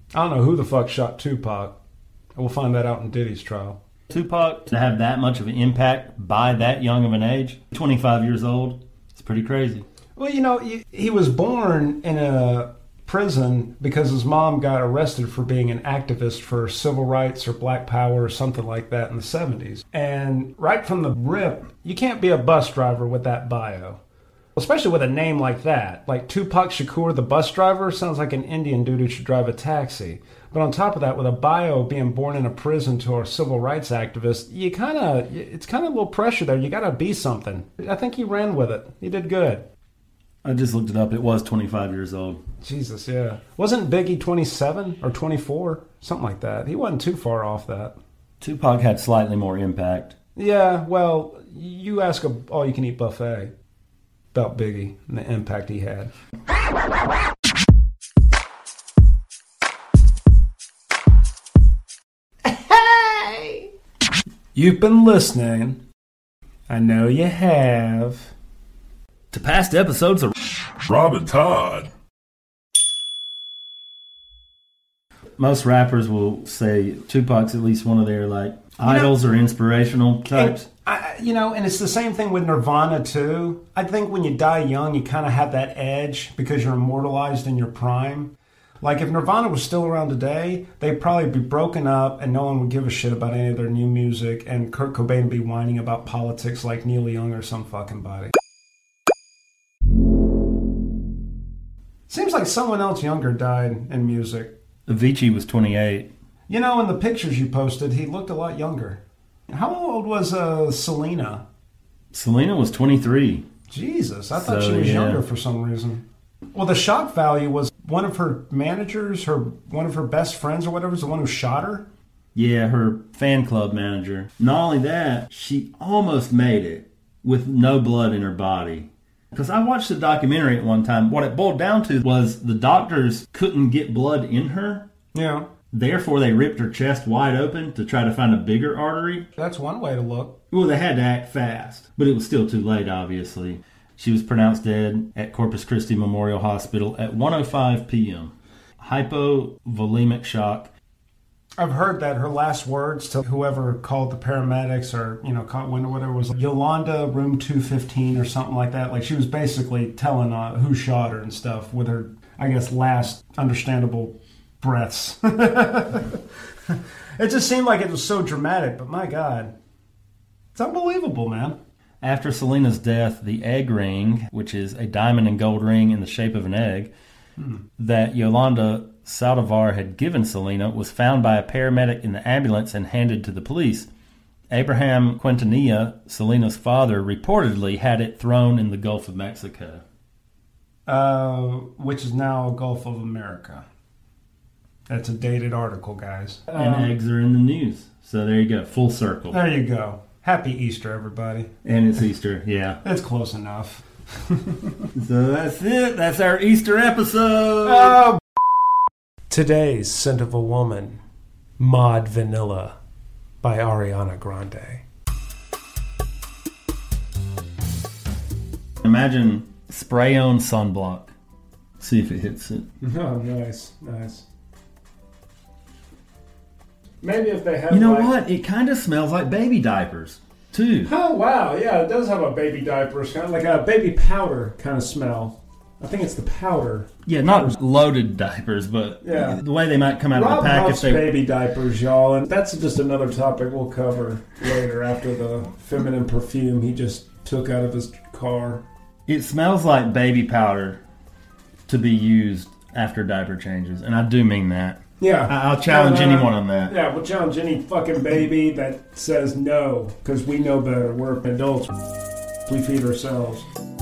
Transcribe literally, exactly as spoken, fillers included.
I don't know who the fuck shot Tupac. We'll find that out in Diddy's trial. Tupac, to have that much of an impact by that young of an age, twenty-five years old, it's pretty crazy. Well, you know, he was born in a prison because his mom got arrested for being an activist for civil rights or black power or something like that in the seventies. And right from the rip, you can't be a bus driver with that bio. Especially with a name like that. Like Tupac Shakur, the bus driver, sounds like an Indian dude who should drive a taxi. But on top of that, with a bio being born in a prison to a civil rights activist, you kind of, it's kind of a little pressure there. You got to be something. I think he ran with it. He did good. I just looked it up. It was twenty-five years old. Jesus, yeah. Wasn't Biggie twenty-seven or twenty-four? Something like that. He wasn't too far off that. Tupac had slightly more impact. Yeah, well, you ask a all-you-can-eat buffet about Biggie and the impact he had. Hey! You've been listening. I know you have. To past episodes of Rob and Todd. Most rappers will say Tupac's at least one of their like idols you know, or inspirational types. And, I, you know, and it's the same thing with Nirvana too. I think when you die young, you kind of have that edge because you're immortalized in your prime. Like if Nirvana was still around today, they'd probably be broken up and no one would give a shit about any of their new music, and Kurt Cobain would be whining about politics like Neil Young or some fucking body. Seems like someone else younger died in music. Avicii was twenty-eight. You know, in the pictures you posted, he looked a lot younger. How old was uh, Selena? Selena was twenty-three. Jesus, I thought so, she was yeah. younger for some reason. Well, the shock value was one of her managers, her one of her best friends or whatever, is the one who shot her? Yeah, her fan club manager. Not only that, she almost made it with no blood in her body. Because I watched the documentary at one time. What it boiled down to was the doctors couldn't get blood in her. Yeah. Therefore, they ripped her chest wide open to try to find a bigger artery. That's one way to look. Well, they had to act fast. But it was still too late, obviously. She was pronounced dead at Corpus Christi Memorial Hospital at one oh five p.m. Hypovolemic shock. I've heard that her last words to whoever called the paramedics or, you know, caught wind or whatever was Yolanda, room two fifteen or something like that. Like she was basically telling uh, who shot her and stuff with her, I guess, last understandable breaths. It just seemed like it was so dramatic, but my God, it's unbelievable, man. After Selena's death, the egg ring, which is a diamond and gold ring in the shape of an egg, hmm. that Yolanda Saldivar had given Selena, was found by a paramedic in the ambulance and handed to the police. Abraham Quintanilla, Selena's father, reportedly had it thrown in the Gulf of Mexico. Uh, which is now Gulf of America. That's a dated article, guys. And um, eggs are in the news. So there you go. Full circle. There you go. Happy Easter, everybody. And it's Easter, yeah. It's close enough. So that's it. That's our Easter episode. Oh, Today's Scent of a Woman, Mod Vanilla by Ariana Grande. Imagine spray-on sunblock. See if it hits it. Oh, nice, nice. Maybe if they have. You know like... what? It kind of smells like baby diapers, too. Oh, wow. Yeah, it does have a baby diaper. It's kind of like a baby powder kind of smell. I think it's the powder. Yeah, not loaded diapers, but yeah. the way they might come out Rob of the pack loves if they baby diapers, y'all, and that's just another topic we'll cover later after the feminine perfume he just took out of his car. It smells like baby powder to be used after diaper changes, and I do mean that. Yeah. I- I'll challenge and, uh, anyone on that. Yeah, we'll challenge any fucking baby that says no, because we know better. We're adults. We feed ourselves.